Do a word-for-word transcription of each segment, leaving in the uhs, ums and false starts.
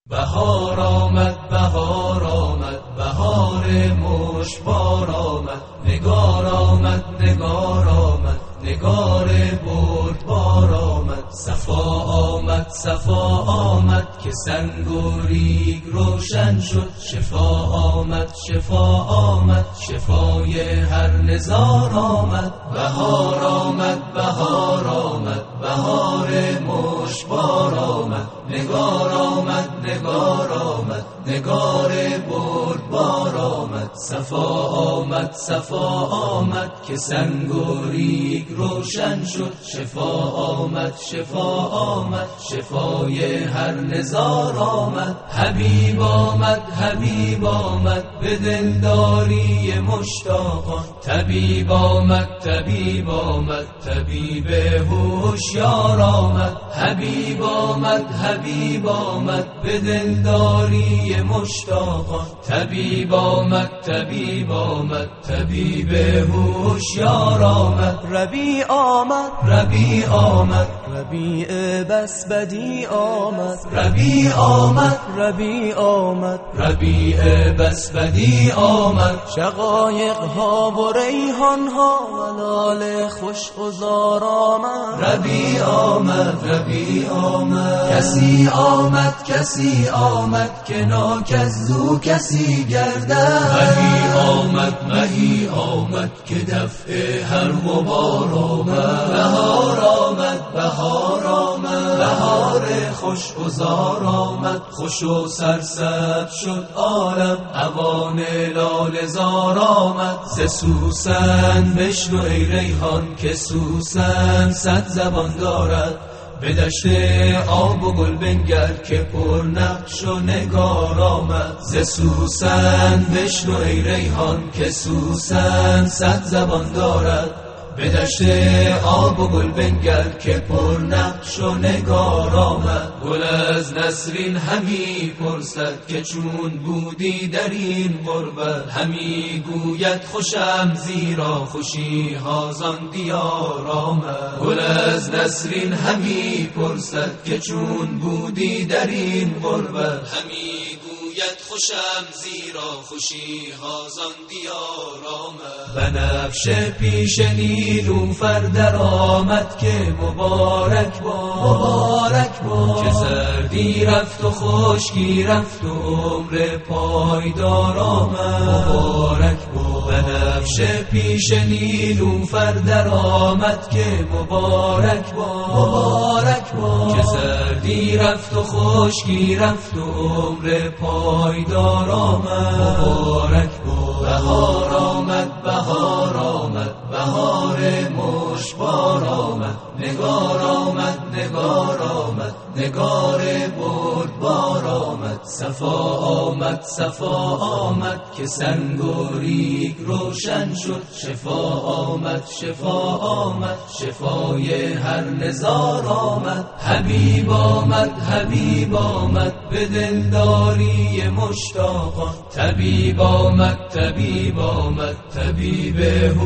بهار آمد بهار آمد بهار مشبار آمد، نگار آمد نگار آمد نگار بردبار آمد، صفا آمد صفا آمد که سنگ و ریگ روشن شد، شفا آمد شفا آمد شفای هر نزار آمد. بهار آمد بهار آمد بهار مشبار آمد، نگار آمد نگار آمد نگار بردبار آمد، صفا آمد صفا آمد که سنگ و ریگ روشن شد، شفا آمد شفا آمد شفای هر نزار آمد. حبیب آمد حبیب آمد به دلداری مشتاقان، طبیب آمد طبیب آمد طبیب هوشیار آمد. حبیب آمد حبیب آمد به دلداری مشتاقان، طبیب آمد طبیب آمد طبیب هوشیار آمد. ربیع آمد ربیع آمد ربیع بس بدی آمد، ربیع آمد ربیع آمد ربیع بس بدی آمد. شقایق ها و ریحان ها و لاله خوش گذار آمد، ربیع آمد ربیع آمد. کسی آمد کسی آمد که ناکزو کسی گردد، مهی آمد مهی آمد که دفع هر غبار آمد. بهار آمد بهار آمد بهار خوشگذار آمد، خوش و سرسبز شد عالم اوان لاله زار آمد. ز سوسن بشنو ای ریحان که سوسن صد زبان دارد، به دشت آب و گل بنگر که پر نقش و نگار آمد. ز سوسن بشنو ای ریحان که سوسن صد زبان دارد، به دشت آب و گل بنگر که پر نقش و نگار آمد. گل از نسرین همی پرسد که چون بودی در این غربت، همی گوید خوشم زیرا خوشی هازان دیار آمد. گل از نسرین همی پرسد که چون بودی در این غربت، همی گوید خوشم زیرا خوشی هازان دیار آمد. بنفش پیش نیلوفر در آمد که مبارک با مبارک با، که زردی رفت و خشکی رفت و عمر پایدار آمد. مبارک با بنفش پیش نیلوفر در آمد که مبارک با مبارک با، که زردی رفت و خشکی رفت و عمر پایدار آمد. مبارک با بهار آمد بهار آمد بهار مشبار آمد، نگار آمد نگار آمد نگار بردبار آمد. صفا آمد صفا آمد که سنگ و ریگ روشن شد، شفا آمد شفا آمد شفای هر نزار آمد. حبیب آمد حبیب آمد به دلداری مشتاقان، طبیب آمد طبیب آمد طبیب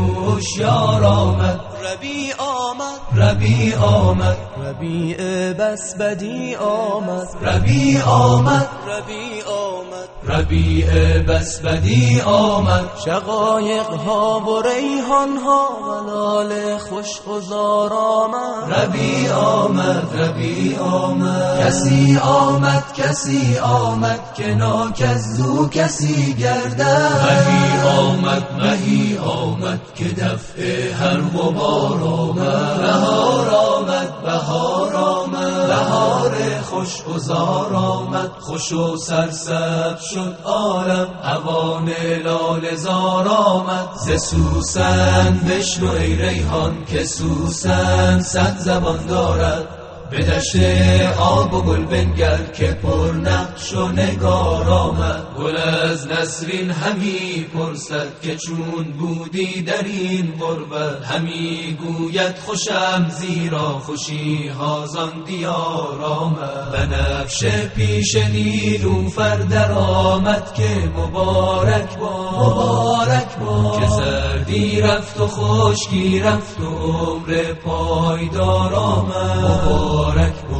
هوشیار آمد. ربیع آمد ربیع آمد ربیع بس بدی آمد، ربیع آمد ربیع آمد ربیع بس بدی آمد. شقایق ها و ریحان ها و لاله خوش گذار آمد، ربیع آمد ربیع آمد. کسی آمد کسی آمد که ناکزو کسی گردد، مهی آمد مهی آمد که دفع هر غبار آمد. بهار آمد بهار آمد بهار خوشگذار آمد، خوش و سرسبز شد عالم اوان لاله زار آمد. ز سوسن بشنو ای ریحان که سوسن صد زبان دارد، به دشت آب و گل بنگر که پر نقش و نگار آمد. گل از نسرین همی پرسد که چون بودی در این غربت، همی گوید خوشم زیرا خوشی هازان دیار آمد. بنفش پیش نیلوفر در آمد که مبارک با مبارک با، که زردی رفت و خشکی رفت و عمر پایدار آمد. مبارک با